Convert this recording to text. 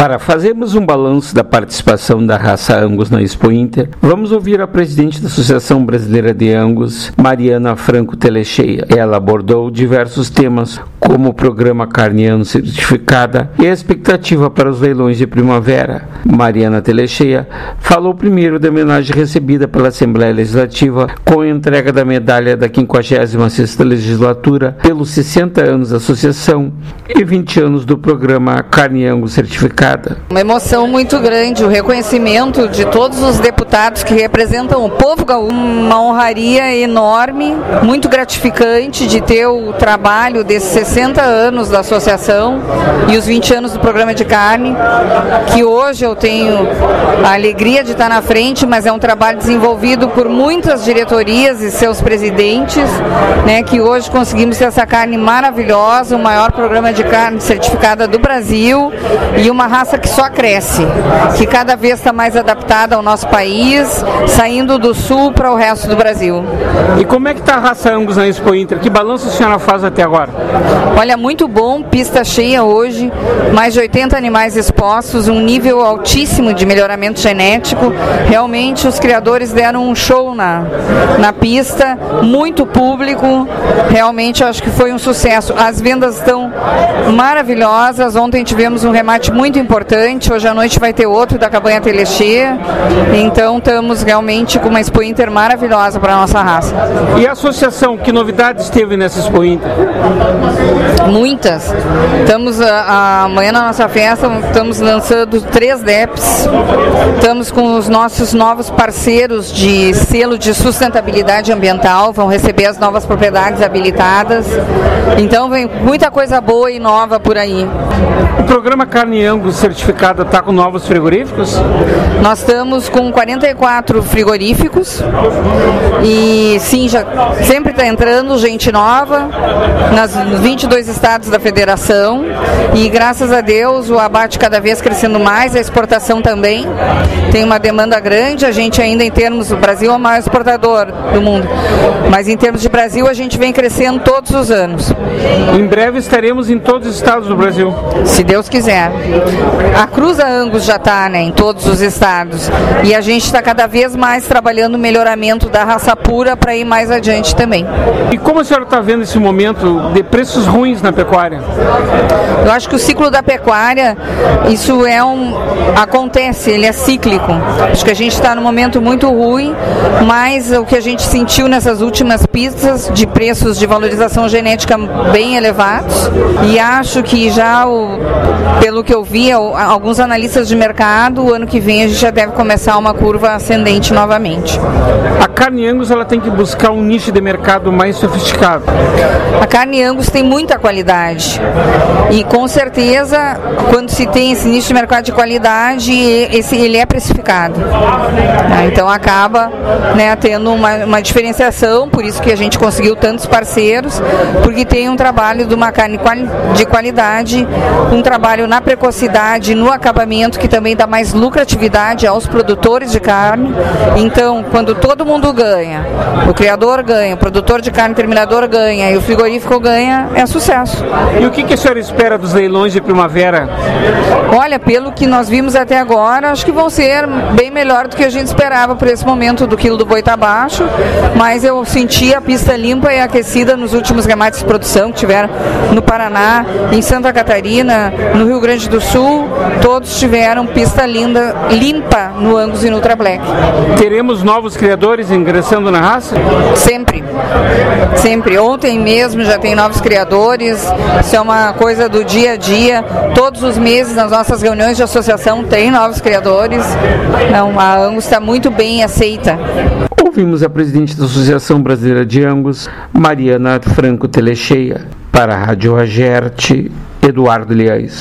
Para fazermos um balanço da participação da raça Angus na Expo Inter, vamos ouvir a presidente da Associação Brasileira de Angus, Mariana Franco Telecheia. Ela abordou diversos temas, como o programa Carne Angus Certificada e a expectativa para os leilões de primavera. Mariana Telecheia falou primeiro da homenagem recebida pela Assembleia Legislativa com a entrega da medalha da 56ª Legislatura pelos 60 anos da Associação e 20 anos do programa Carne Angus Certificada. Uma emoção muito grande, o reconhecimento de todos os deputados que representam o povo gaúcho, uma honraria enorme, muito gratificante de ter o trabalho desses 60 anos da associação e os 20 anos do programa de carne, que hoje eu tenho a alegria de estar na frente, mas é um trabalho desenvolvido por muitas diretorias e seus presidentes, né, que hoje conseguimos ter essa carne maravilhosa, o maior programa de carne certificada do Brasil e uma raça que só cresce, que cada vez está mais adaptada ao nosso país, saindo do sul para o resto do Brasil. E como é que está a raça Angus na Expo Inter? Que balanço a senhora faz até agora? Olha, muito bom, pista cheia hoje, mais de 80 animais expostos, um nível altíssimo de melhoramento genético. Realmente os criadores deram um show na pista, muito público, realmente acho que foi um sucesso. As vendas estão maravilhosas, ontem tivemos um remate muito importante, hoje à noite vai ter outro da Cabanha Telecheia, então estamos realmente com uma Expo Inter maravilhosa para a nossa raça. E a associação, que novidades teve nessa Expo Inter? Muitas. Estamos amanhã na nossa festa, estamos lançando 3 DEPs, estamos com os nossos novos parceiros de selo de sustentabilidade ambiental, vão receber as novas propriedades habilitadas, então vem muita coisa boa e nova por aí. O programa Carne Angus Certificada está com novos frigoríficos? Nós estamos com 44 frigoríficos e sim, já sempre está entrando gente nova nas 22 estados da federação e graças a Deus o abate cada vez crescendo mais, a exportação também tem uma demanda grande, a gente ainda em termos, o Brasil é o maior exportador do mundo, mas em termos de Brasil a gente vem crescendo todos os anos. Em breve estaremos em todos os estados do Brasil. Se Deus quiser. A Cruza Angus já está, né, em todos os estados e a gente está cada vez mais trabalhando o melhoramento da raça pura para ir mais adiante também. E como a senhora está vendo esse momento de preços ruins na pecuária? Eu acho que o ciclo da pecuária, isso acontece, ele é cíclico. Acho que a gente está num momento muito ruim, mas o que a gente sentiu nessas últimas pistas de preços de valorização genética bem elevados e acho que já, pelo que eu vi, alguns analistas de mercado, o ano que vem a gente já deve começar uma curva ascendente novamente. A carne Angus ela tem que buscar um nicho de mercado mais sofisticado. A carne Angus tem muita qualidade e com certeza quando se tem esse nicho de mercado de qualidade, ele é precificado. Então acaba, né, tendo uma diferenciação, por isso que a gente conseguiu tantos parceiros, porque tem um trabalho de uma carne de qualidade, um trabalho na precocidade, no acabamento, que também dá mais lucratividade aos produtores de carne. Então, quando todo mundo ganha, o criador ganha, o produtor de carne terminador ganha e o frigorífico ganha, é sucesso. E o que a senhora espera dos leilões de primavera? Olha, pelo que nós vimos até agora, acho que vão ser bem melhor do que a gente esperava por esse momento. Do quilo do boi tá baixo, mas eu senti a pista limpa e aquecida nos últimos remates de produção que tiveram no Paraná, em Santa Catarina, no Rio Grande do Sul, todos tiveram pista limpa no Angus e no Ultra Black. Teremos novos criadores ingressando na raça? Sempre. Ontem mesmo já tem novos criadores, isso é uma coisa do dia a dia, todos os meses nas nossas reuniões de associação tem novos criadores. Não, a Angus está muito bem aceita. Ouvimos a presidente da Associação Brasileira de Angus, Mariana Franco Telecheia. Para a Rádio Agerte, Eduardo Liais.